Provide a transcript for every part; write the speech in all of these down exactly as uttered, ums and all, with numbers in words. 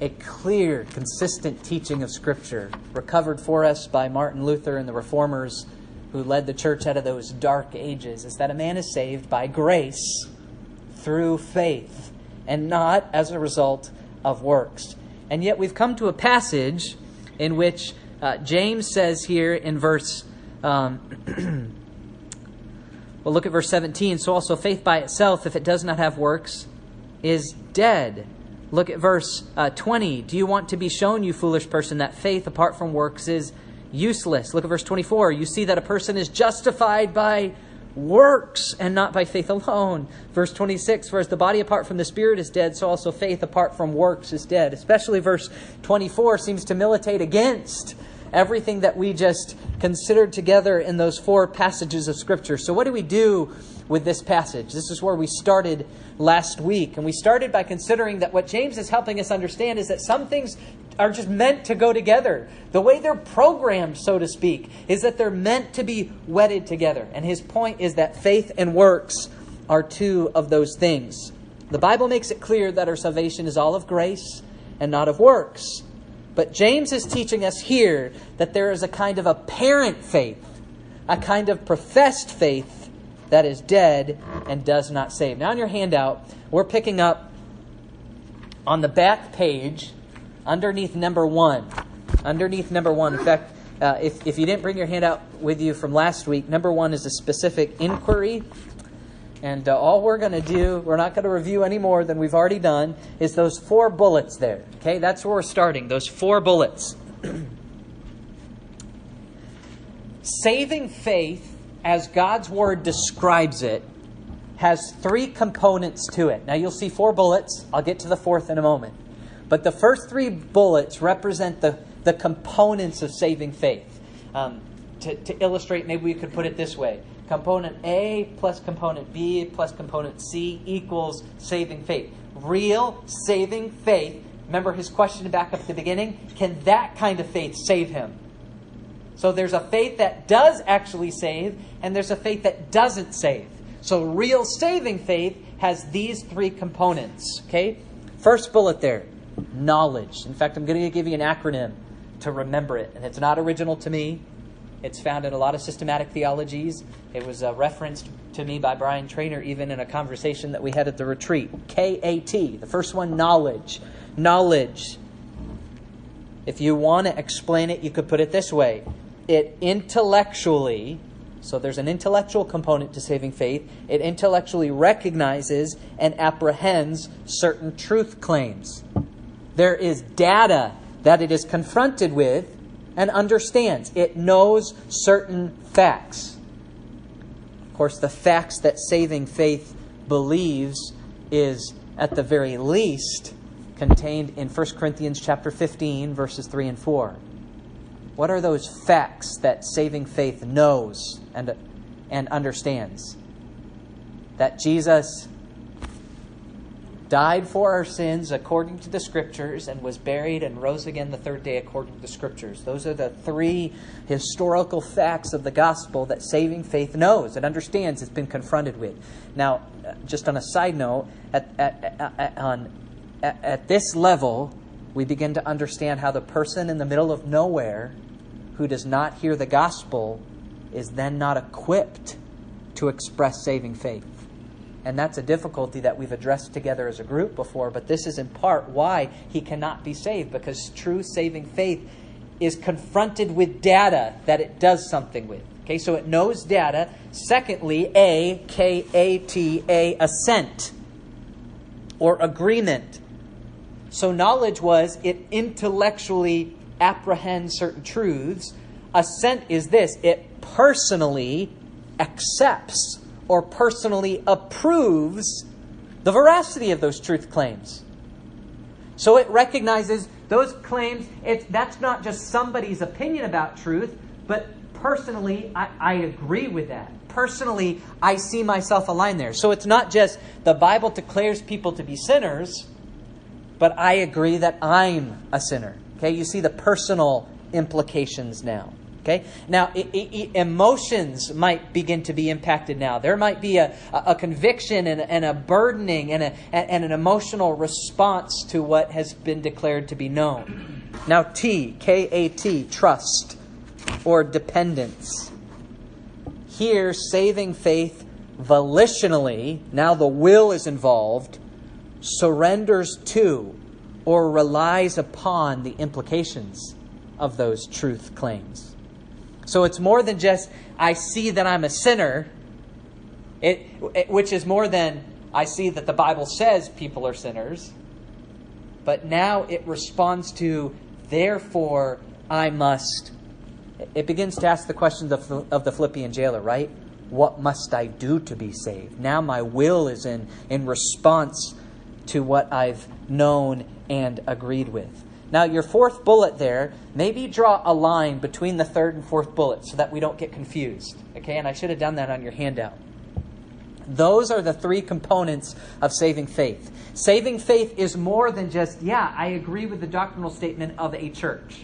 a clear, consistent teaching of Scripture, recovered for us by Martin Luther and the Reformers who led the church out of those dark ages, is that a man is saved by grace through faith and not as a result of works. And yet we've come to a passage in which uh, James says here in verse, um, well, look at verse seventeen. So also faith by itself, if it does not have works, is dead. Look at verse uh, twenty. Do you want to be shown, you foolish person, that faith apart from works is useless? Look at verse twenty-four. You see that a person is justified by works and not by faith alone. Verse twenty-six, for as the body apart from the spirit is dead, so also faith apart from works is dead. Especially verse twenty-four seems to militate against everything that we just considered together in those four passages of Scripture. So what do we do with this passage? This is where we started last week. And we started by considering that what James is helping us understand is that some things are just meant to go together. The way they're programmed, so to speak, is that they're meant to be wedded together. And his point is that faith and works are two of those things. The Bible makes it clear that our salvation is all of grace and not of works. But James is teaching us here that there is a kind of apparent faith, a kind of professed faith that is dead and does not save. Now in your handout, we're picking up on the back page underneath number one. Underneath number one. In fact, uh, if, if you didn't bring your handout with you from last week, number one is a specific inquiry. And uh, all we're going to do, we're not going to review any more than we've already done, is those four bullets there. Okay, that's where we're starting, those four bullets. Saving faith, as God's Word describes it, has three components to it. Now you'll see four bullets. I'll get to the fourth in a moment. But the first three bullets represent the, the components of saving faith. Um, to, to illustrate, maybe we could put it this way. Component A plus component B plus component C equals saving faith. Real saving faith. Remember his question back up at the beginning? Can that kind of faith save him? So there's a faith that does actually save, and there's a faith that doesn't save. So real saving faith has these three components. Okay? First bullet there, knowledge. In fact, I'm going to give you an acronym to remember it. And it's not original to me. It's found in a lot of systematic theologies. It was uh, referenced to me by Brian Trainer even in a conversation that we had at the retreat. K A T. The first one, knowledge. Knowledge. If you want to explain it, you could put it this way. It intellectually, so there's an intellectual component to saving faith. It intellectually recognizes and apprehends certain truth claims. There is data that it is confronted with and understands. It knows certain facts. Of course, the facts that saving faith believes is, at the very least, contained in First Corinthians chapter fifteen, verses three and four. What are those facts that saving faith knows and, and understands? That Jesus died for our sins according to the Scriptures and was buried and rose again the third day according to the Scriptures. Those are the three historical facts of the gospel that saving faith knows and understands, it's been confronted with. Now, just on a side note, at, at, at, on, at, at this level, we begin to understand how the person in the middle of nowhere who does not hear the gospel is then not equipped to express saving faith. And that's a difficulty that we've addressed together as a group before, but this is in part why he cannot be saved, because true saving faith is confronted with data that it does something with. Okay, so it knows data. Secondly, A, K A T, A, assent or agreement. So knowledge was it intellectually apprehends certain truths. Assent is this, it personally accepts or personally approves the veracity of those truth claims. So it recognizes those claims, it's, that's not just somebody's opinion about truth, but personally, I, I agree with that. Personally, I see myself aligned there. So it's not just the Bible declares people to be sinners, but I agree that I'm a sinner. Okay, you see the personal implications now. Okay. Now, I- I- emotions might begin to be impacted now. There might be a, a conviction and, and a burdening and, a, and an emotional response to what has been declared to be known. Now, T, K A T, trust or dependence. Here, saving faith volitionally, now the will is involved, surrenders to or relies upon the implications of those truth claims. So it's more than just, I see that I'm a sinner, it, it, which is more than, I see that the Bible says people are sinners. But now it responds to, therefore, I must. It begins to ask the questions of, of the Philippian jailer, right? What must I do to be saved? Now my will is in, in response to what I've known and agreed with. Now, your fourth bullet there, maybe draw a line between the third and fourth bullet so that we don't get confused. Okay, and I should have done that on your handout. Those are the three components of saving faith. Saving faith is more than just, yeah, I agree with the doctrinal statement of a church.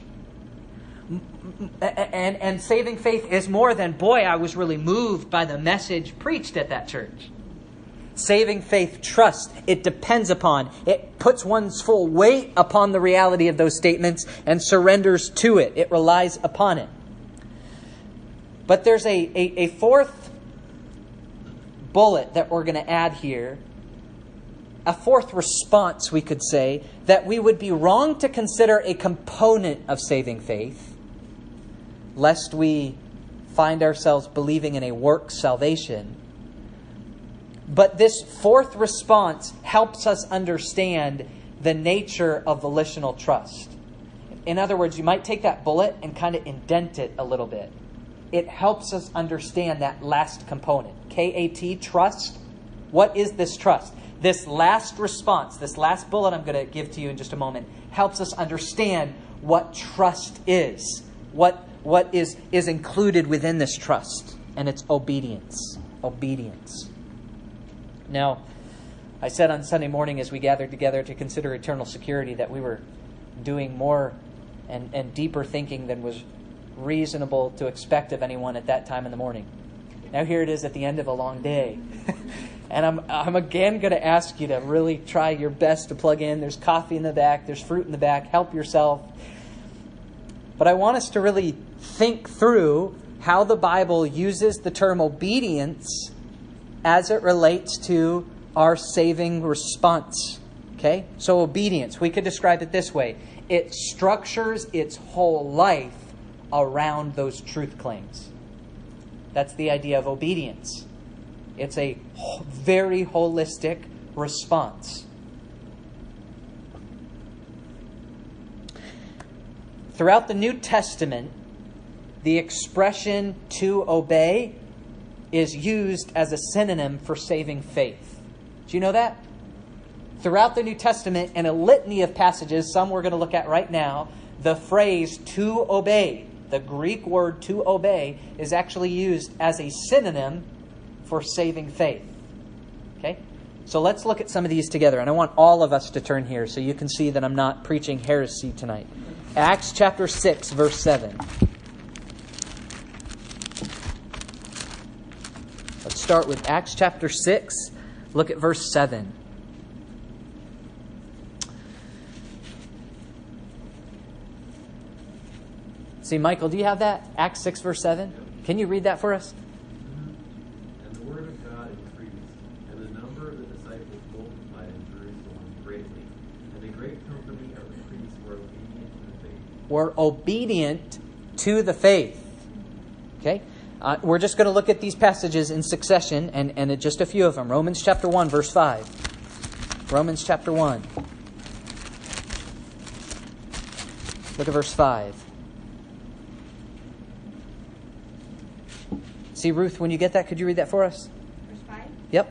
And, and saving faith is more than, boy, I was really moved by the message preached at that church. Saving faith trust. It depends upon, it puts one's full weight upon the reality of those statements and surrenders to it. It relies upon it. But there's a, a, a fourth bullet that we're going to add here. A fourth response, we could say, that we would be wrong to consider a component of saving faith, lest we find ourselves believing in a work salvation. But this fourth response helps us understand the nature of volitional trust. In other words, you might take that bullet and kind of indent it a little bit. It helps us understand that last component. K A T, trust. What is this trust? This last response, this last bullet I'm going to give to you in just a moment, helps us understand what trust is. What, what is, is included within this trust. And it's obedience. Obedience. Now, I said on Sunday morning as we gathered together to consider eternal security that we were doing more and, and deeper thinking than was reasonable to expect of anyone at that time in the morning. Now here it is at the end of a long day. And I'm I'm again going to ask you to really try your best to plug in. There's coffee in the back. There's fruit in the back. Help yourself. But I want us to really think through how the Bible uses the term obedience as it relates to our saving response. Okay? So obedience, we could describe it this way. It structures its whole life around those truth claims. That's the idea of obedience. It's a very holistic response. Throughout the New Testament, the expression to obey is used as a synonym for saving faith. Do you know that? Throughout the New Testament, in a litany of passages, some we're going to look at right now, the phrase to obey, the Greek word to obey, is actually used as a synonym for saving faith. Okay? So let's look at some of these together. And I want all of us to turn here so you can see that I'm not preaching heresy tonight. Acts chapter six, verse seven. Let's start with Acts chapter six. Look at verse seven. See, Michael, do you have that? Acts six, verse seven? Can you read that for us? And the word of God increased, and the number of the disciples multiplied in Jerusalem greatly. And the great company of the priests were obedient to the faith. Were obedient to the faith. Okay? Uh, we're just going to look at these passages in succession, and, and just a few of them. Romans chapter one, verse five. Romans chapter one. Look at verse five. See, Ruth, when you get that, could you read that for us? Verse five? Yep.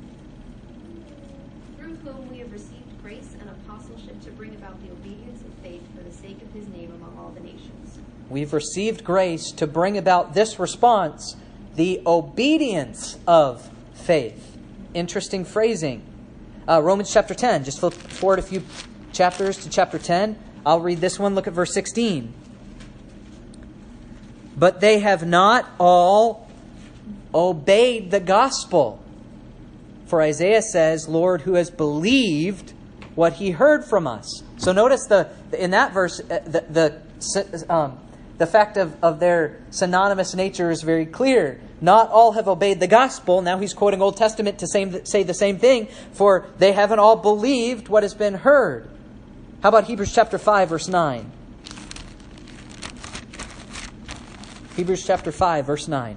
Through whom we have received grace and apostleship to bring about the obedience of faith for the sake of his name among all the nations. We've received grace to bring about this response, the obedience of faith. Interesting phrasing. Uh, Romans chapter ten. Just flip forward a few chapters to chapter ten. I'll read this one. Look at verse sixteen. But they have not all obeyed the gospel. For Isaiah says, Lord, who has believed what he heard from us. So notice the in that verse, the the, um, the fact of, of their synonymous nature is very clear. Not all have obeyed the gospel. Now he's quoting Old Testament to same, say the same thing. For they haven't all believed what has been heard. How about Hebrews chapter five, verse nine? Hebrews chapter five, verse nine.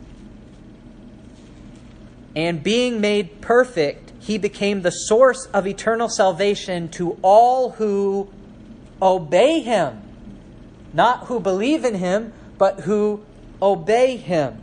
And being made perfect, he became the source of eternal salvation to all who obey him. Not who believe in him, but who obey him.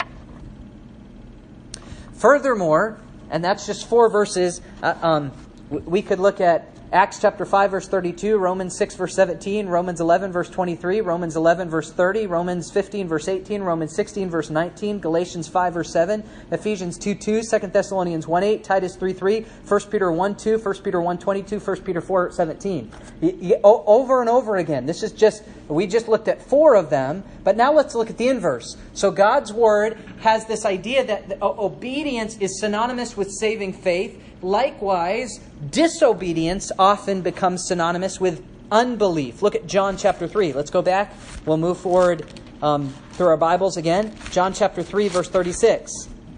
Furthermore, and that's just four verses, uh, um, we could look at Acts chapter five, verse thirty-two, Romans six, verse seventeen, Romans eleven, verse twenty-three, Romans eleven, verse thirty, Romans fifteen, verse eighteen, Romans sixteen, verse nineteen, Galatians five, verse seven, Ephesians two, two, Second Thessalonians one, eight, Titus three, three, First Peter one, two, First Peter one, twenty-two, First Peter four, seventeen. Over and over again. This is just, we just looked at four of them, but now let's look at the inverse. So God's Word has this idea that obedience is synonymous with saving faith. Likewise, disobedience often becomes synonymous with unbelief. Look at John chapter three. Let's go back. We'll move forward um, through our Bibles again. John chapter three, verse thirty-six.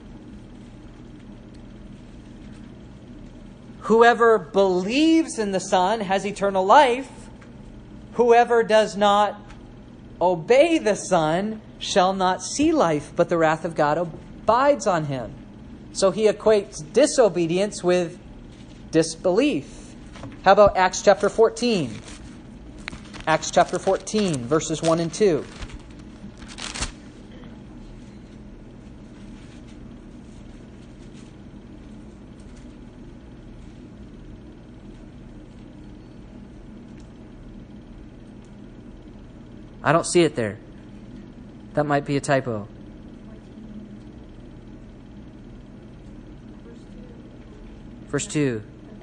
Whoever believes in the Son has eternal life. Whoever does not obey the Son shall not see life, but the wrath of God abides on him. So he equates disobedience with disbelief. How about Acts chapter fourteen? Acts chapter fourteen, verses one and two. I don't see it there. That might be a typo. Verse two.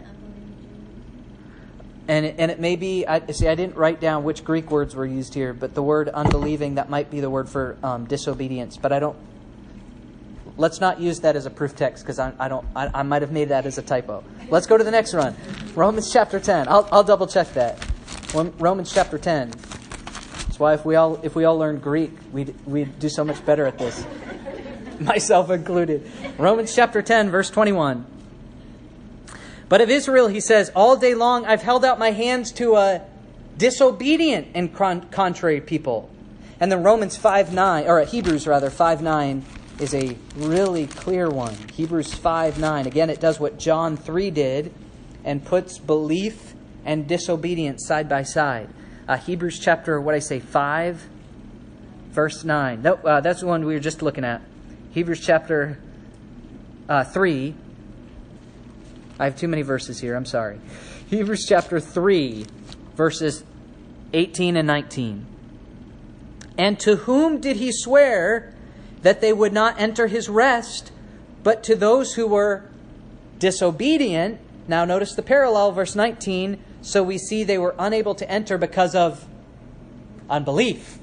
And it, and it may be, I, see, I didn't write down which Greek words were used here, but the word unbelieving, that might be the word for um, disobedience. But I don't, let's not use that as a proof text, because I, I don't, I, I might have made that as a typo. Let's go to the next one. Romans chapter ten. I'll, I'll double check that. Romans chapter ten. That's why if we all, if we all learn Greek, we'd, we'd do so much better at this. Myself included. Romans chapter ten, verse twenty-one. But of Israel, he says, all day long I've held out my hands to a disobedient and con- contrary people. And then Romans five nine, or Hebrews rather, five nine is a really clear one. Hebrews five nine. Again, it does what John three did and puts belief and disobedience side by side. Uh, Hebrews chapter, what I say, five, verse nine. No, uh, that's the one we were just looking at. Hebrews chapter uh, three. I have too many verses here. I'm sorry. Hebrews chapter three, verses eighteen and nineteen. And to whom did he swear that they would not enter his rest, but to those who were disobedient? Now notice the parallel, verse nineteen. So we see they were unable to enter because of unbelief.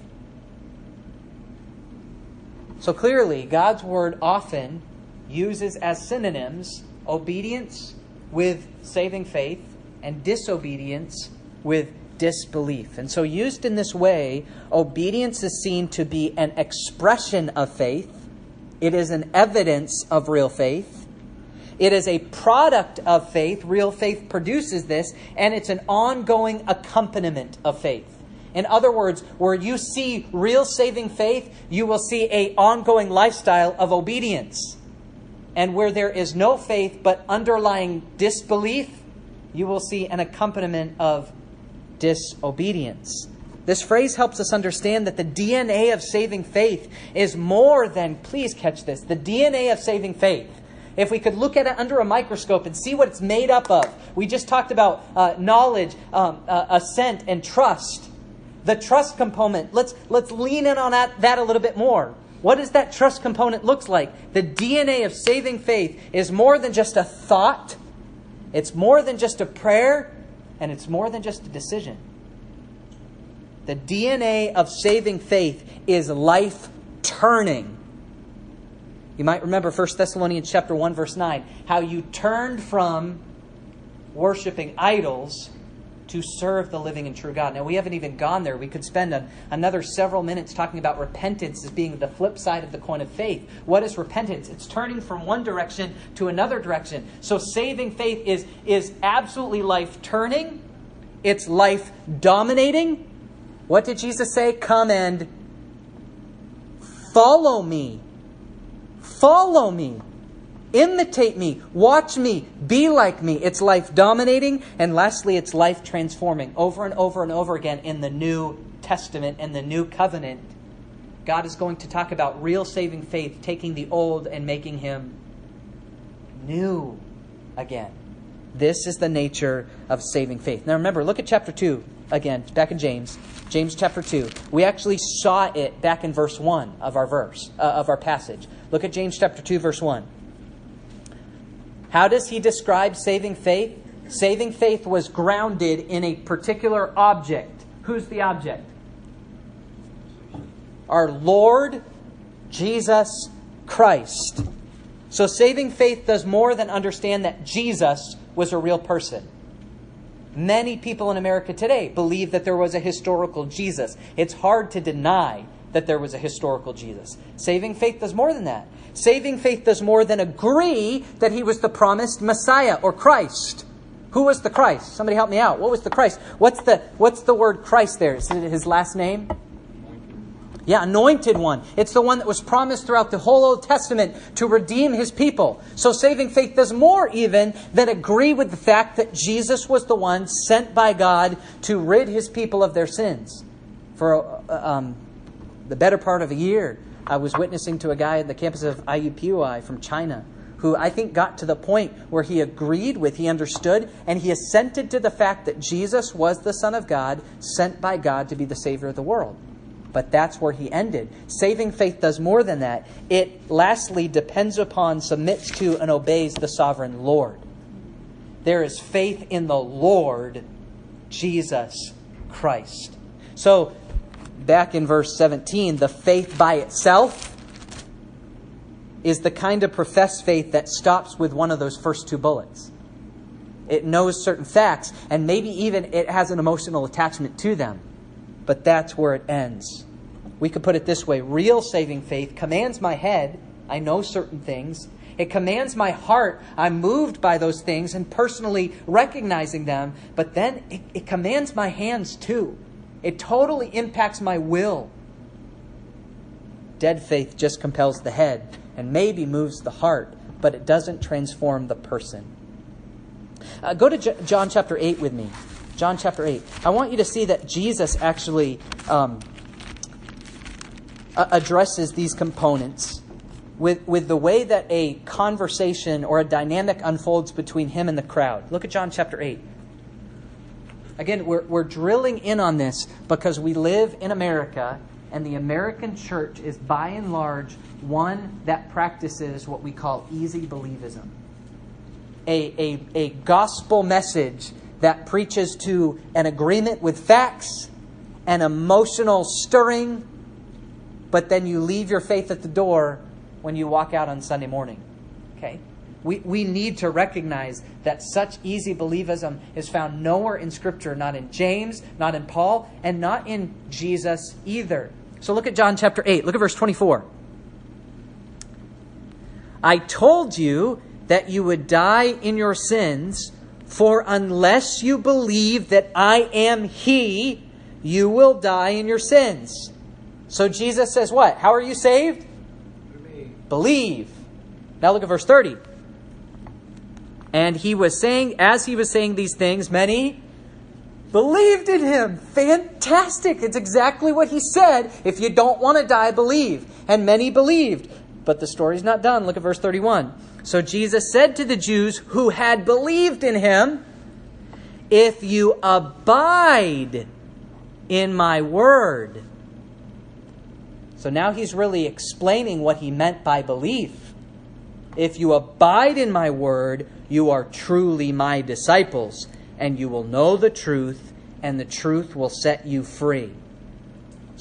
So clearly, God's Word often uses as synonyms obedience with saving faith and disobedience with disbelief. And so used in this way, obedience is seen to be an expression of faith. It is an evidence of real faith. It is a product of faith. Real faith produces this, and it's an ongoing accompaniment of faith. In other words, where you see real saving faith, you will see an ongoing lifestyle of obedience. And where there is no faith but underlying disbelief, you will see an accompaniment of disobedience. This phrase helps us understand that the D N A of saving faith is more than, please catch this, the D N A of saving faith. If we could look at it under a microscope and see what it's made up of. We just talked about uh, knowledge, um, uh, assent, and trust. The trust component, let's, let's lean in on that, that a little bit more. What does that trust component look like? The D N A of saving faith is more than just a thought. It's more than just a prayer. And it's more than just a decision. The D N A of saving faith is life turning. You might remember First Thessalonians chapter one, verse nine, how you turned from worshiping idols to serve the living and true God. Now, we haven't even gone there. We could spend a, another several minutes talking about repentance as being the flip side of the coin of faith. What is repentance? It's turning from one direction to another direction. So saving faith is, is absolutely life-turning. It's life-dominating. What did Jesus say? Come and follow me. Follow me. Imitate me, watch me, be like me. It's life dominating. And lastly, it's life transforming. Over and over and over again in the New Testament and the New Covenant, God is going to talk about real saving faith, taking the old and making him new again. This is the nature of saving faith. Now remember, look at chapter two again, back in James. James chapter two. We actually saw it back in verse one of our verse, uh, of our passage. Look at James chapter two, verse one. How does he describe saving faith? Saving faith was grounded in a particular object. Who's the object? Our Lord Jesus Christ. So saving faith does more than understand that Jesus was a real person. Many people in America today believe that there was a historical Jesus. It's hard to deny that there was a historical Jesus. Saving faith does more than that. Saving faith does more than agree that he was the promised Messiah or Christ. Who was the Christ? Somebody help me out. What was the Christ? What's the what's the word Christ there? Is it his last name? Yeah, anointed one. It's the one that was promised throughout the whole Old Testament to redeem his people. So saving faith does more even than agree with the fact that Jesus was the one sent by God to rid his people of their sins. For um, the better part of a year, I was witnessing to a guy at the campus of I U P U I from China who I think got to the point where he agreed with, he understood, and he assented to the fact that Jesus was the Son of God, sent by God to be the Savior of the world. But that's where he ended. Saving faith does more than that. It lastly depends upon, submits to, and obeys the sovereign Lord. There is faith in the Lord Jesus Christ. So, back in verse seventeen, the faith by itself is the kind of professed faith that stops with one of those first two bullets. It knows certain facts, and maybe even it has an emotional attachment to them. But that's where it ends. We could put it this way. Real saving faith commands my head. I know certain things. It commands my heart. I'm moved by those things and personally recognizing them. But then it, it commands my hands too. It totally impacts my will. Dead faith just compels the head and maybe moves the heart, but it doesn't transform the person. Uh, go to J- John chapter eight with me. John chapter eight. I want you to see that Jesus actually um, addresses these components with, with the way that a conversation or a dynamic unfolds between him and the crowd. Look at John chapter eight. Again, we're, we're drilling in on this because we live in America, and the American church is by and large one that practices what we call easy believism. A, a, a gospel message that preaches to an agreement with facts, an emotional stirring, but then you leave your faith at the door when you walk out on Sunday morning. Okay? We, we need to recognize that such easy believism is found nowhere in Scripture, not in James, not in Paul, and not in Jesus either. So look at John chapter eight. Look at verse twenty-four. I told you that you would die in your sins, for unless you believe that I am He, you will die in your sins. So Jesus says what? How are you saved? Believe. Now look at verse thirty. And he was saying, as he was saying these things, many believed in him. Fantastic. It's exactly what he said. If you don't want to die, believe. And many believed. But the story's not done. Look at verse thirty-one. So Jesus said to the Jews who had believed in him, if you abide in my word. So now he's really explaining what he meant by belief. If you abide in my word, you are truly my disciples, and you will know the truth, and the truth will set you free.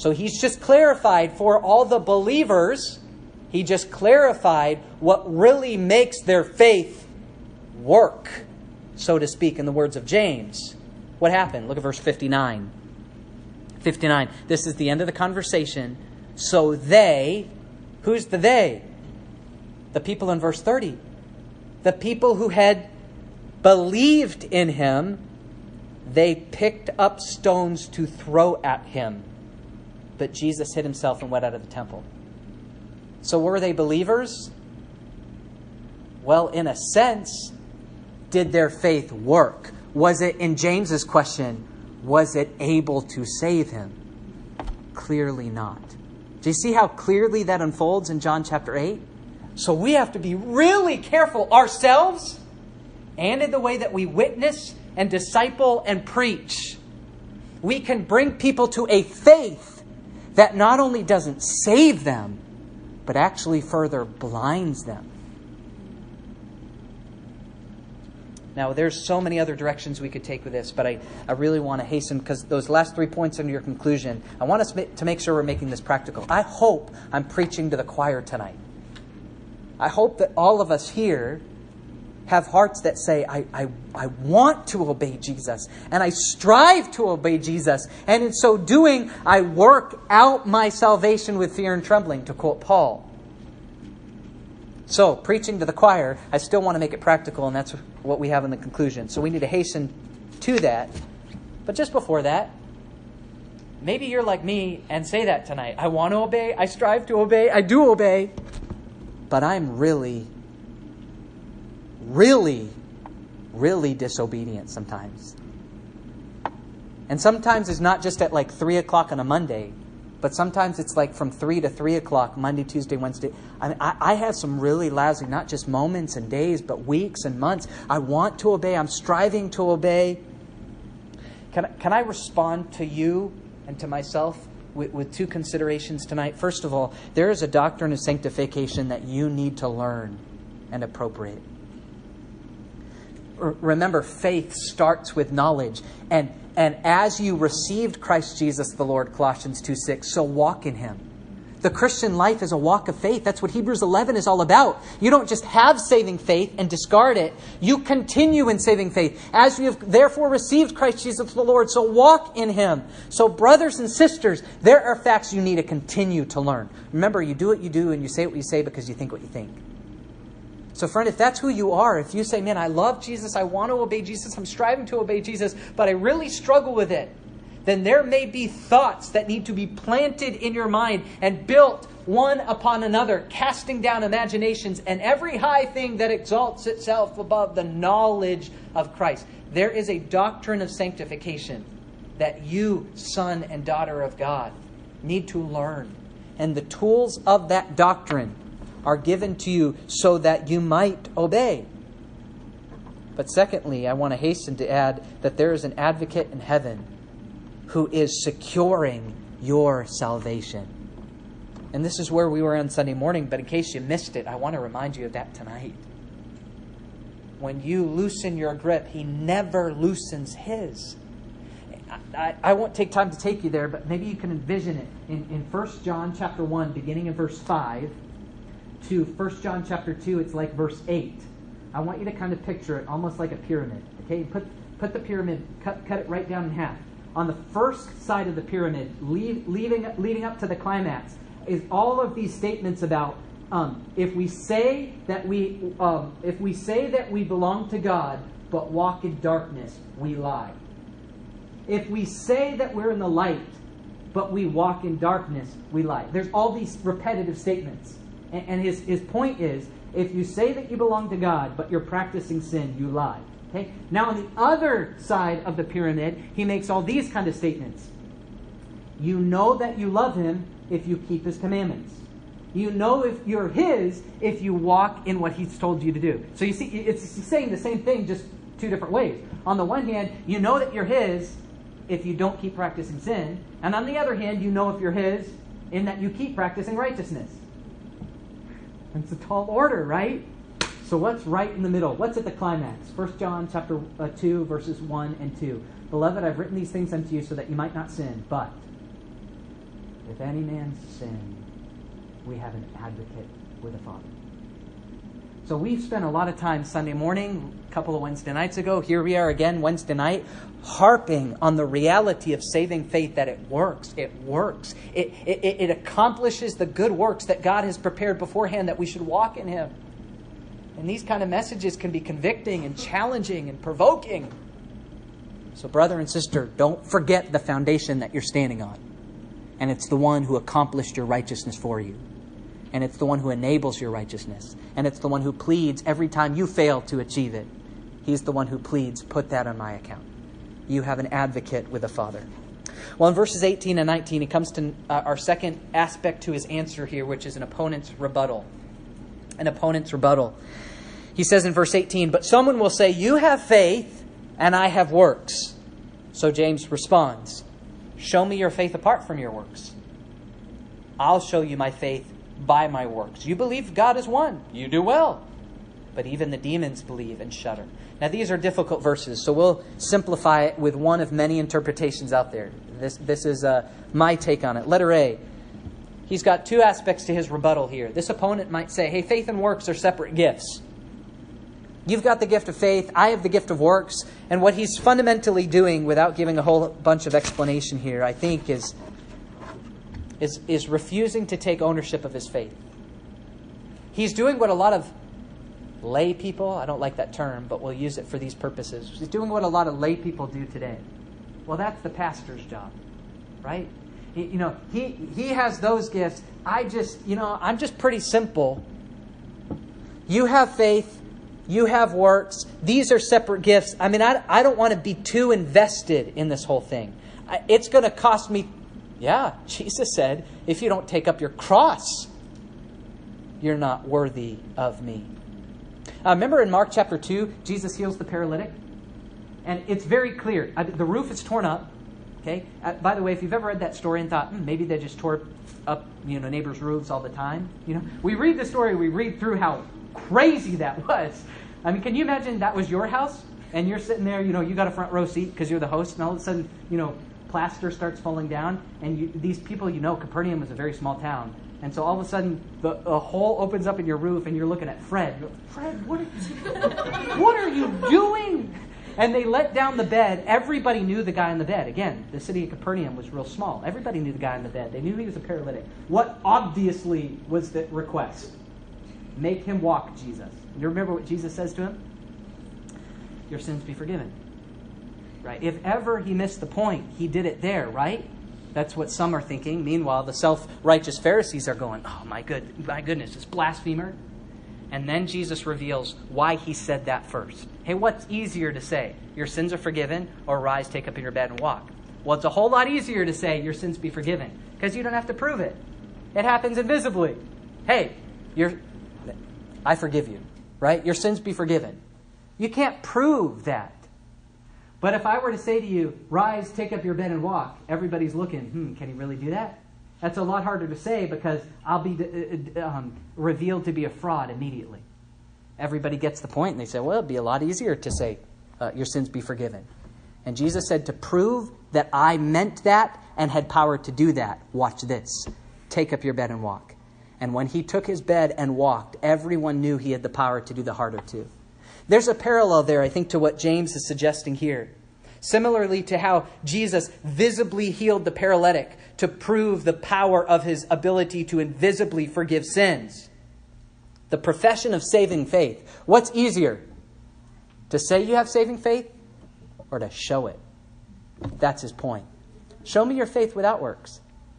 So he's just clarified for all the believers, he just clarified what really makes their faith work, so to speak, in the words of James. What happened? Look at verse fifty-nine. fifty-nine. This is the end of the conversation. So they, who's the they? The people in verse thirty. The people who had believed in him, they picked up stones to throw at him. But Jesus hid himself and went out of the temple. So were they believers? Well, in a sense, did their faith work? Was it, in James's question, was it able to save him? Clearly not. Do you see how clearly that unfolds in John chapter eight? So we have to be really careful ourselves and in the way that we witness and disciple and preach. We can bring people to a faith that not only doesn't save them, but actually further blinds them. Now, there's so many other directions we could take with this, but I, I really want to hasten, because those last three points under your conclusion, I want us to make sure we're making this practical. I hope I'm preaching to the choir tonight. I hope that all of us here have hearts that say, I, I, I want to obey Jesus, and I strive to obey Jesus, and in so doing, I work out my salvation with fear and trembling, to quote Paul. So, preaching to the choir, I still want to make it practical, and that's what we have in the conclusion. So we need to hasten to that. But just before that, maybe you're like me and say that tonight. I want to obey, I strive to obey, I do obey, but I'm really, really, really disobedient sometimes. And sometimes it's not just at like three o'clock on a Monday, but sometimes it's like from three to three o'clock, Monday, Tuesday, Wednesday. I mean, I, I have some really lousy, not just moments and days, but weeks and months. I want to obey. I'm striving to obey. Can, can I respond to you and to myself with, with two considerations tonight? First of all, there is a doctrine of sanctification that you need to learn and appropriate. R- remember, faith starts with knowledge. And And as you received Christ Jesus the Lord, Colossians two six, so walk in Him. The Christian life is a walk of faith. That's what Hebrews eleven is all about. You don't just have saving faith and discard it. You continue in saving faith. As you have therefore received Christ Jesus the Lord, so walk in Him. So brothers and sisters, there are facts you need to continue to learn. Remember, you do what you do and you say what you say because you think what you think. So friend, if that's who you are, if you say, man, I love Jesus, I want to obey Jesus, I'm striving to obey Jesus, but I really struggle with it, then there may be thoughts that need to be planted in your mind and built one upon another, casting down imaginations and every high thing that exalts itself above the knowledge of Christ. There is a doctrine of sanctification that you, son and daughter of God, need to learn. And the tools of that doctrine are given to you so that you might obey. But secondly, I want to hasten to add that there is an advocate in heaven who is securing your salvation. And this is where we were on Sunday morning, but in case you missed it, I want to remind you of that tonight. When you loosen your grip, He never loosens His. I, I won't take time to take you there, but maybe you can envision it. In, in First John chapter one, beginning in verse five, to First John chapter two, it's like verse eight. I want you to kind of picture it almost like a pyramid. Okay, put put the pyramid, cut cut it right down in half. On the first side of the pyramid, leave, leaving, leading up to the climax, is all of these statements about um, if we say that we um, if we say that we belong to God but walk in darkness, we lie. If we say that we're in the light but we walk in darkness, we lie. There's all these repetitive statements. And his, his point is, if you say that you belong to God, but you're practicing sin, you lie. Okay? Now on the other side of the pyramid, he makes all these kind of statements. You know that you love Him if you keep His commandments. You know if you're His if you walk in what He's told you to do. So you see, it's saying the same thing, just two different ways. On the one hand, you know that you're His if you don't keep practicing sin. And on the other hand, you know if you're His in that you keep practicing righteousness. It's a tall order, right? So what's right in the middle? What's at the climax? First John chapter uh, two, verses one and two. Beloved, I've written these things unto you so that you might not sin. But if any man sin, we have an advocate with the Father. So we've spent a lot of time Sunday morning, a couple of Wednesday nights ago, here we are again Wednesday night, harping on the reality of saving faith, that it works. It works. It, it, it accomplishes the good works that God has prepared beforehand, that we should walk in Him. And these kind of messages can be convicting and challenging and provoking. So brother and sister, don't forget the foundation that you're standing on. And it's the one who accomplished your righteousness for you. And it's the one who enables your righteousness. And it's the one who pleads every time you fail to achieve it. He's the one who pleads, put that on my account. You have an advocate with the Father. Well, in verses eighteen and nineteen, it comes to uh, our second aspect to his answer here, which is an opponent's rebuttal. An opponent's rebuttal. He says in verse eighteen, but someone will say, you have faith and I have works. So James responds, show me your faith apart from your works. I'll show you my faith by my works. You believe God is one. You do well. But even the demons believe and shudder. Now these are difficult verses, so we'll simplify it with one of many interpretations out there. This, this is uh, my take on it. Letter A. He's got two aspects to his rebuttal here. This opponent might say, hey, faith and works are separate gifts. You've got the gift of faith, I have the gift of works. And what he's fundamentally doing, without giving a whole bunch of explanation here, I think is, is, is refusing to take ownership of his faith. He's doing what a lot of lay people, I don't like that term, but we'll use it for these purposes. He's doing what a lot of lay people do today. Well, that's the pastor's job, right? He, you know, he, he has those gifts. I just, you know, I'm just pretty simple. You have faith. You have works. These are separate gifts. I mean, I, I don't want to be too invested in this whole thing. I, it's going to cost me. Yeah, Jesus said, if you don't take up your cross, you're not worthy of me. Uh, remember in Mark chapter two, Jesus heals the paralytic? And it's very clear. Uh, the roof is torn up. Okay. Uh, by the way, if you've ever read that story and thought, hmm, maybe they just tore up, you know, neighbors' roofs all the time. You know, we read the story, we read through how crazy that was. I mean, can you imagine that was your house and you're sitting there, you know, you got a front row seat because you're the host, and all of a sudden, you know, plaster starts falling down, and you, these people, you know, Capernaum was a very small town. And so all of a sudden, the, a hole opens up in your roof, and you're looking at Fred. You're like, Fred, what are, you, what are you doing? And they let down the bed. Everybody knew the guy in the bed. Again, the city of Capernaum was real small. Everybody knew the guy in the bed. They knew he was a paralytic. What obviously was the request? Make him walk, Jesus. You remember what Jesus says to him? Your sins be forgiven. Right? If ever he missed the point, he did it there, right? That's what some are thinking. Meanwhile, the self-righteous Pharisees are going, oh my good, my goodness, this blasphemer. And then Jesus reveals why he said that first. Hey, what's easier to say? Your sins are forgiven, or rise, take up your bed and walk. Well, it's a whole lot easier to say your sins be forgiven, because you don't have to prove it. It happens invisibly. Hey, you're, I forgive you, right? Your sins be forgiven. You can't prove that. But if I were to say to you, rise, take up your bed and walk, everybody's looking, hmm, can he really do that? That's a lot harder to say, because I'll be um, revealed to be a fraud immediately. Everybody gets the point, and they say, well, it'd be a lot easier to say, uh, your sins be forgiven. And Jesus said, to prove that I meant that and had power to do that, watch this. Take up your bed and walk. And when he took his bed and walked, everyone knew he had the power to do the harder two. There's a parallel there, I think, to what James is suggesting here. Similarly to how Jesus visibly healed the paralytic to prove the power of his ability to invisibly forgive sins. The profession of saving faith. What's easier? To say you have saving faith or to show it? That's his point. Show me your faith without works.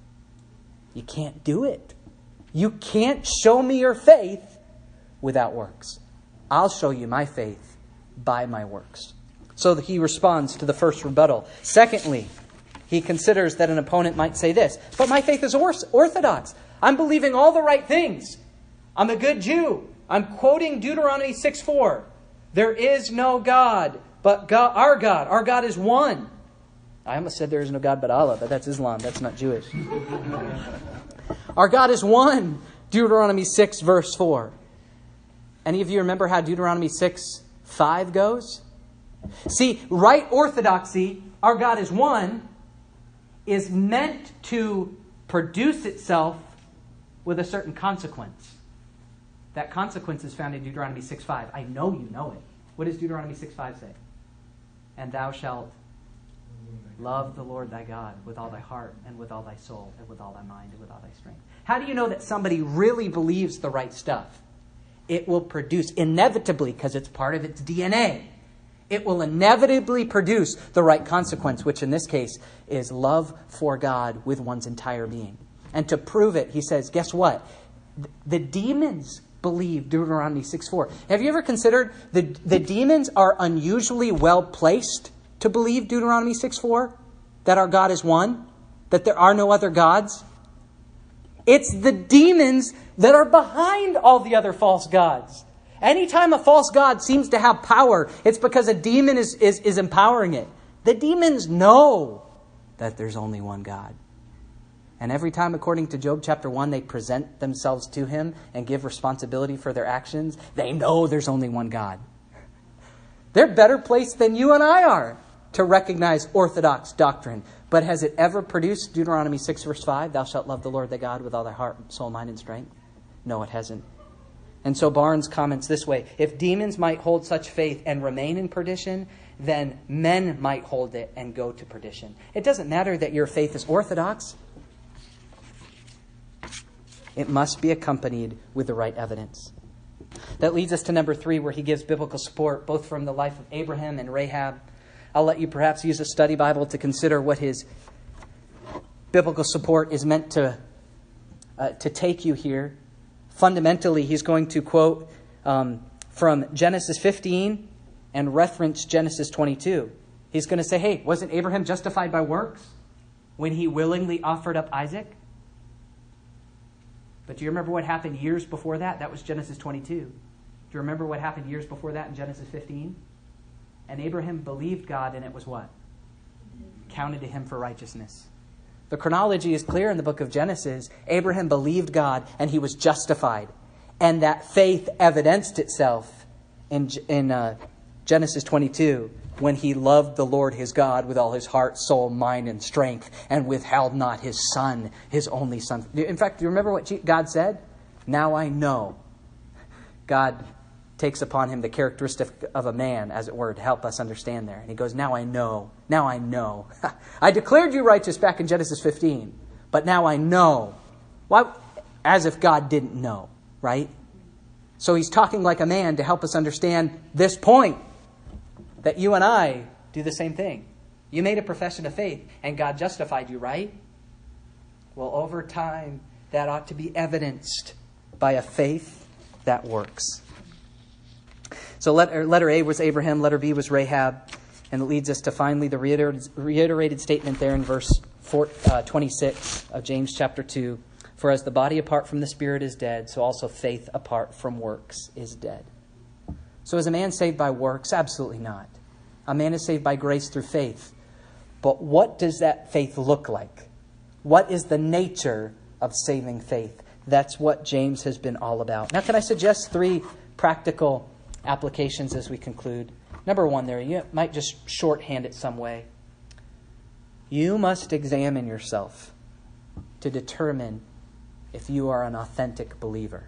You can't do it. You can't show me your faith without works. I'll show you my faith by my works. So he responds to the first rebuttal. Secondly, he considers that an opponent might say this, but my faith is orthodox. I'm believing all the right things. I'm a good Jew. I'm quoting Deuteronomy six four. There is no God but God, our God. Our God is one. I almost said there is no God but Allah, but that's Islam. That's not Jewish. Our God is one. Deuteronomy six verse four. Any of you remember how Deuteronomy six five goes? See, right orthodoxy, our God is one, is meant to produce itself with a certain consequence. That consequence is found in Deuteronomy six five. I know you know it. What does Deuteronomy six five say? And thou shalt love the Lord thy God with all thy heart and with all thy soul and with all thy mind and with all thy strength. How do you know that somebody really believes the right stuff? It will produce, inevitably, because it's part of its D N A, it will inevitably produce the right consequence, which in this case is love for God with one's entire being. And to prove it, he says, guess what? The demons believe Deuteronomy six four. Have you ever considered the, the demons are unusually well placed to believe Deuteronomy six four? That our God is one? That there are no other gods? It's the demons that are behind all the other false gods. Anytime a false god seems to have power, it's because a demon is, is, is empowering it. The demons know that there's only one God. And every time, according to Job chapter one, they present themselves to him and give responsibility for their actions, they know there's only one God. They're better placed than you and I are to recognize orthodox doctrine. But has it ever produced Deuteronomy six verse five, thou shalt love the Lord thy God with all thy heart, soul, mind, and strength? No, it hasn't. And so Barnes comments this way: if demons might hold such faith and remain in perdition, then men might hold it and go to perdition. It doesn't matter that your faith is orthodox. It must be accompanied with the right evidence. That leads us to number three, where he gives biblical support both from the life of Abraham and Rahab. I'll let you perhaps use a study Bible to consider what his biblical support is meant to, uh, to take you here. Fundamentally, he's going to quote um, from Genesis fifteen and reference Genesis twenty-two. He's going to say, hey, wasn't Abraham justified by works when he willingly offered up Isaac? But do you remember what happened years before that? That was Genesis twenty-two. Do you remember what happened years before that in Genesis fifteen? And Abraham believed God, and it was what? Counted to him for righteousness. The chronology is clear in the book of Genesis. Abraham believed God, and he was justified. And that faith evidenced itself in, in uh, Genesis twenty-two, when he loved the Lord his God with all his heart, soul, mind, and strength, and withheld not his son, his only son. In fact, do you remember what God said? Now I know. God takes upon him the characteristic of a man, as it were, to help us understand there. And he goes, now I know. Now I know. I declared you righteous back in Genesis fifteen, but now I know. Why? As if God didn't know, right? So he's talking like a man to help us understand this point, that you and I do the same thing. You made a profession of faith, and God justified you, right? Well, over time, that ought to be evidenced by a faith that works. So letter, letter A was Abraham, letter B was Rahab, and it leads us to finally the reiterated, reiterated statement there in verse four, uh, twenty-six of James chapter two. For as the body apart from the spirit is dead, so also faith apart from works is dead. So is a man saved by works? Absolutely not. A man is saved by grace through faith. But what does that faith look like? What is the nature of saving faith? That's what James has been all about. Now, can I suggest three practical applications as we conclude? Number one there, you might just shorthand it some way. You must examine yourself to determine if you are an authentic believer.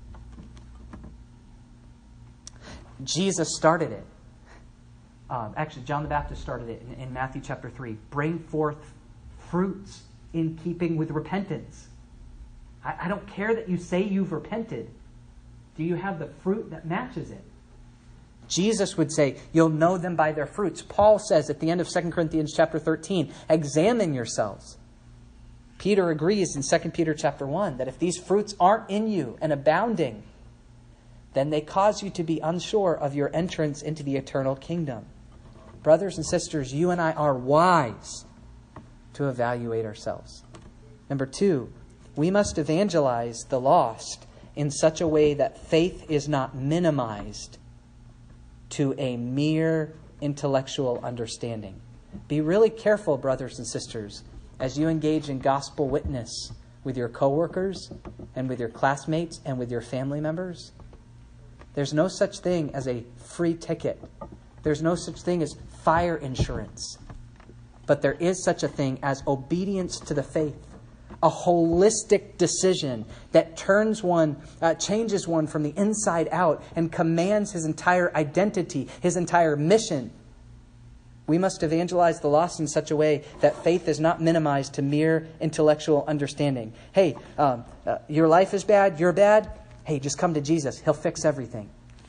Jesus started it. Um, actually, John the Baptist started it in, in Matthew chapter three. Bring forth fruits in keeping with repentance. I, I don't care that you say you've repented. Do you have the fruit that matches it? Jesus would say, you'll know them by their fruits. Paul says at the end of Second Corinthians chapter thirteen, examine yourselves. Peter agrees in Second Peter chapter one that if these fruits aren't in you and abounding, then they cause you to be unsure of your entrance into the eternal kingdom. Brothers and sisters, you and I are wise to evaluate ourselves. Number two, we must evangelize the lost in such a way that faith is not minimized to a mere intellectual understanding. Be really careful, brothers and sisters, as you engage in gospel witness with your coworkers and with your classmates and with your family members. There's no such thing as a free ticket. There's no such thing as fire insurance. But there is such a thing as obedience to the faith. a holistic decision that turns one, uh, changes one from the inside out and commands his entire identity, his entire mission. We must evangelize the lost in such a way that faith is not minimized to mere intellectual understanding. Hey, um, uh, your life is bad, you're bad. Hey, just come to Jesus. He'll fix everything.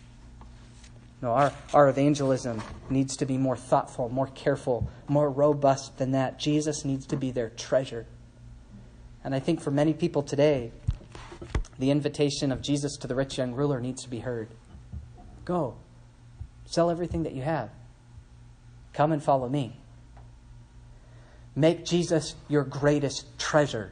No, our, our evangelism needs to be more thoughtful, more careful, more robust than that. Jesus needs to be their treasure. And I think for many people today, the invitation of Jesus to the rich young ruler needs to be heard. Go, sell everything that you have. Come and follow me. Make Jesus your greatest treasure.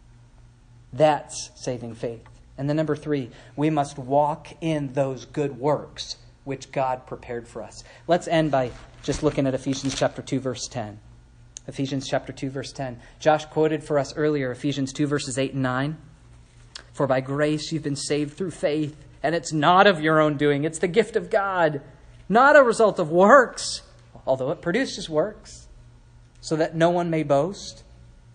That's saving faith. And then number three, we must walk in those good works which God prepared for us. Let's end by just looking at Ephesians chapter two, verse ten. Ephesians chapter two, verse ten. Josh quoted for us earlier Ephesians two, verses eight and nine. For by grace you've been saved through faith, and it's not of your own doing. It's the gift of God, not a result of works, although it produces works, so that no one may boast.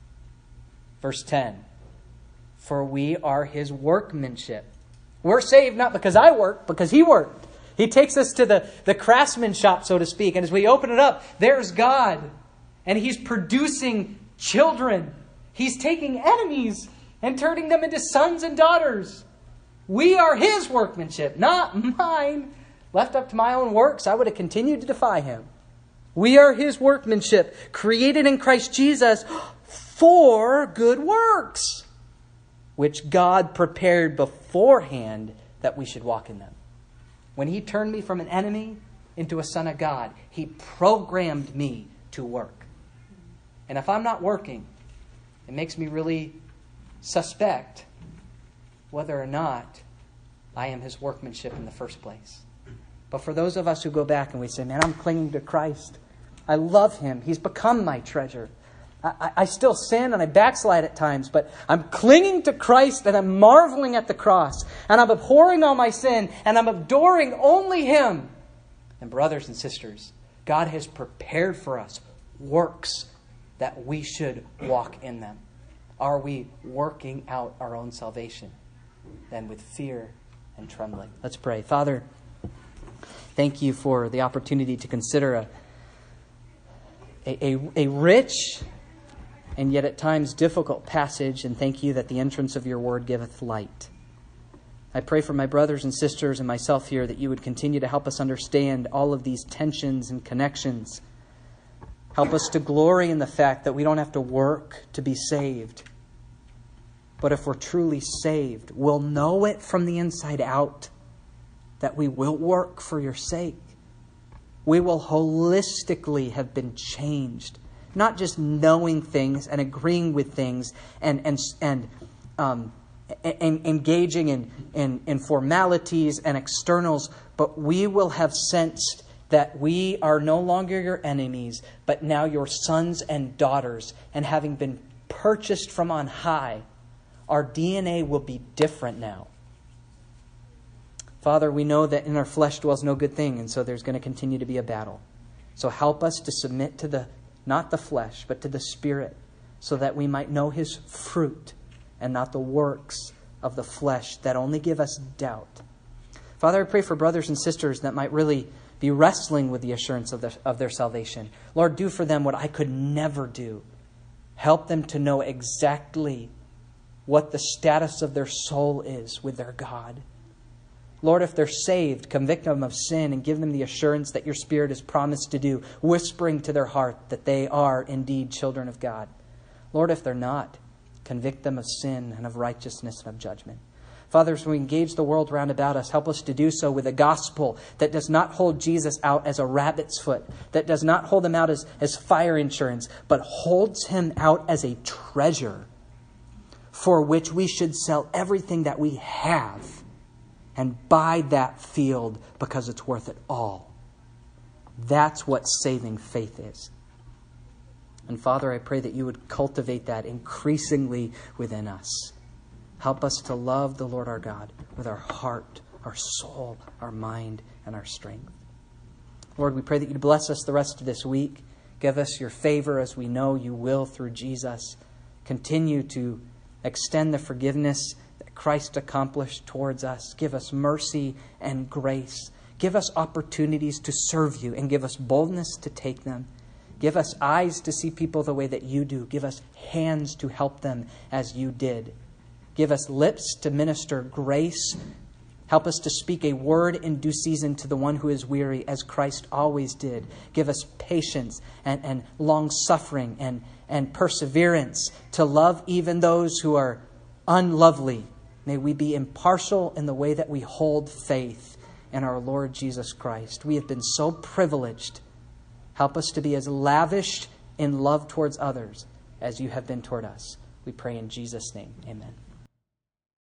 Verse ten. For we are his workmanship. We're saved not because I worked, because he worked. He takes us to the, the craftsman shop, so to speak. And as we open it up, there's God. And he's producing children. He's taking enemies and turning them into sons and daughters. We are his workmanship, not mine. Left up to my own works, I would have continued to defy him. We are his workmanship, created in Christ Jesus for good works, which God prepared beforehand that we should walk in them. When he turned me from an enemy into a son of God, he programmed me to work. And if I'm not working, it makes me really suspect whether or not I am his workmanship in the first place. But for those of us who go back and we say, man, I'm clinging to Christ. I love him. He's become my treasure. I, I still sin and I backslide at times, but I'm clinging to Christ and I'm marveling at the cross. And I'm abhorring all my sin and I'm adoring only him. And brothers and sisters, God has prepared for us works that we should walk in them. Are we working out our own salvation? Then with fear and trembling. Let's pray. Father, thank you for the opportunity to consider a, a, a, a rich and yet at times difficult passage, and thank you that the entrance of your word giveth light. I pray for my brothers and sisters and myself here that you would continue to help us understand all of these tensions and connections. Help us to glory in the fact that we don't have to work to be saved. But if we're truly saved, we'll know it from the inside out that we will work for your sake. We will holistically have been changed. Not just knowing things and agreeing with things and and and um, and engaging in, in in formalities and externals, but we will have sensed that we are no longer your enemies, but now your sons and daughters. And having been purchased from on high, our D N A will be different now. Father, we know that in our flesh dwells no good thing, and so there's going to continue to be a battle. So help us to submit to the not the flesh, but to the Spirit, so that we might know his fruit and not the works of the flesh that only give us doubt. Father, I pray for brothers and sisters that might really be wrestling with the assurance of, the, of their salvation. Lord, do for them what I could never do. Help them to know exactly what the status of their soul is with their God. Lord, if they're saved, convict them of sin and give them the assurance that your Spirit has promised to do, whispering to their heart that they are indeed children of God. Lord, if they're not, convict them of sin and of righteousness and of judgment. Father, as we engage the world round about us, help us to do so with a gospel that does not hold Jesus out as a rabbit's foot, that does not hold him out as, as fire insurance, but holds him out as a treasure for which we should sell everything that we have and buy that field because it's worth it all. That's what saving faith is. And Father, I pray that you would cultivate that increasingly within us. Help us to love the Lord our God with our heart, our soul, our mind, and our strength. Lord, we pray that you'd bless us the rest of this week. Give us your favor as we know you will through Jesus. Continue to Extend the forgiveness that Christ accomplished towards us. Give us mercy and grace. Give us opportunities to serve you and give us boldness to take them. Give us eyes to see people the way that you do. Give us hands to help them as you did. Give us lips to minister grace. Help us to speak a word in due season to the one who is weary, as Christ always did. Give us patience and, and long-suffering and, and perseverance to love even those who are unlovely. May we be impartial in the way that we hold faith in our Lord Jesus Christ. We have been so privileged. Help us to be as lavish in love towards others as you have been toward us. We pray in Jesus' name. Amen.